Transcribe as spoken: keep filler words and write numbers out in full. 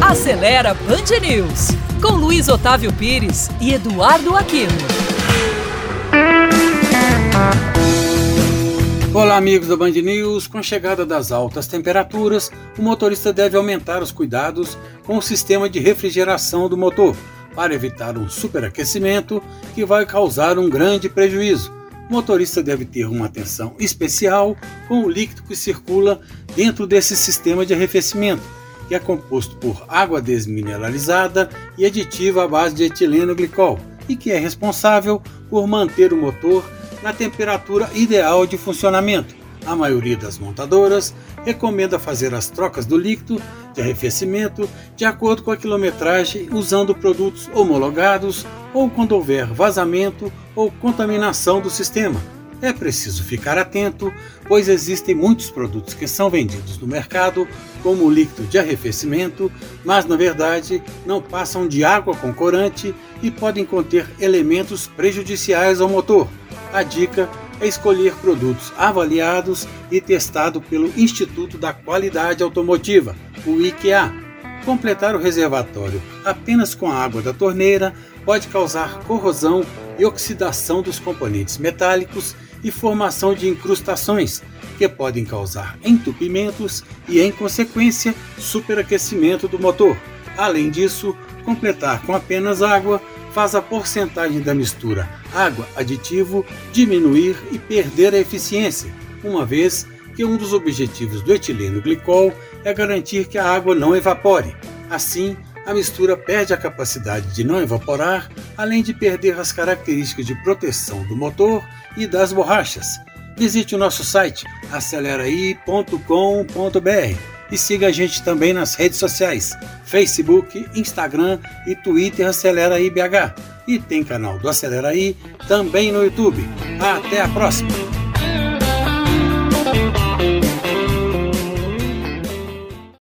Acelera Band News, com Luiz Otávio Pires e Eduardo Aquino. Olá, amigos da Band News. Com a chegada das altas temperaturas, o motorista deve aumentar os cuidados com o sistema de refrigeração do motor, para evitar um superaquecimento que vai causar um grande prejuízo. O motorista deve ter uma atenção especial com o líquido que circula dentro desse sistema de arrefecimento, que é composto por água desmineralizada e aditiva à base de etileno glicol, e que é responsável por manter o motor na temperatura ideal de funcionamento. A maioria das montadoras recomenda fazer as trocas do líquido de arrefecimento de acordo com a quilometragem, usando produtos homologados ou quando houver vazamento ou contaminação do sistema. É preciso ficar atento, pois existem muitos produtos que são vendidos no mercado como líquido de arrefecimento, mas na verdade não passam de água com corante e podem conter elementos prejudiciais ao motor. A dica é escolher produtos avaliados e testados pelo Instituto da Qualidade Automotiva, o I Q A. Completar o reservatório apenas com a água da torneira pode causar corrosão e oxidação dos componentes metálicos e formação de incrustações, que podem causar entupimentos e, em consequência, superaquecimento do motor. Além disso, completar com apenas água faz a porcentagem da mistura água-aditivo diminuir e perder a eficiência, uma vez que um dos objetivos do etileno glicol é garantir que a água não evapore. Assim, a mistura perde a capacidade de não evaporar, além de perder as características de proteção do motor e das borrachas. Visite o nosso site aceleraí ponto com ponto br e siga a gente também nas redes sociais, Facebook, Instagram e Twitter Aceleraí B H. E tem canal do Aceleraí também no YouTube. Até a próxima!